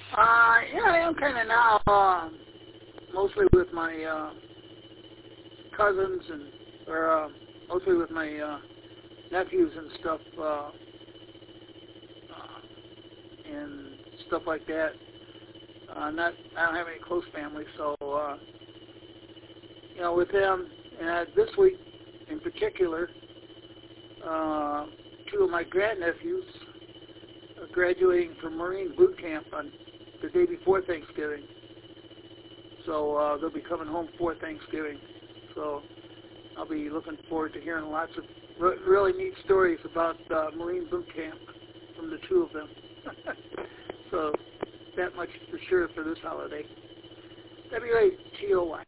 Yeah, I am kind of now, mostly with my cousins or mostly with my nephews and stuff, and stuff like that. I don't have any close family, so with them. And this week, in particular, two of my grandnephews are graduating from Marine boot camp on the day before Thanksgiving. So they'll be coming home for Thanksgiving. So I'll be looking forward to hearing lots of really neat stories about Marine boot camp from the two of them. So that much for sure for this holiday. WATOY.